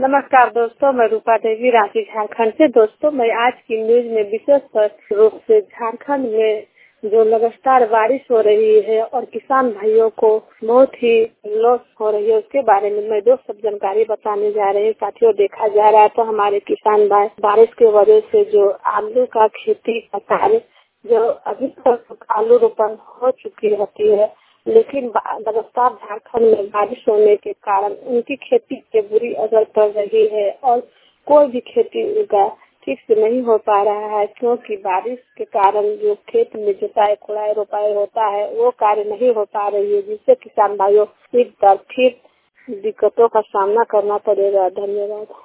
नमस्कार दोस्तों, मैं रूपा देवी रांची झारखंड से। दोस्तों, मैं आज की न्यूज में विशेष रूप से झारखंड में जो लगातार बारिश हो रही है और किसान भाइयों को बहुत ही लॉस हो रही है, उसके बारे में मैं दो सब जानकारी बताने जा रहे हैं। साथियों, देखा जा रहा है तो हमारे किसान भाई बारिश की वजह से जो आलू का खेती का कार्य जो अभी तक आलू रोपण हो चुकी होती है, लेकिन लगातार झारखंड में बारिश होने के कारण उनकी खेती पे बुरी असर पड़ रही है और कोई भी खेती उनका ठीक से नहीं हो पा रहा है, क्योंकि बारिश के कारण जो खेत में जुताई खुदाई रोपाई होता है वो कार्य नहीं हो पा रही है, जिससे किसान भाइयों एक बार फिर दिक्कतों का सामना करना पड़ेगा। धन्यवाद।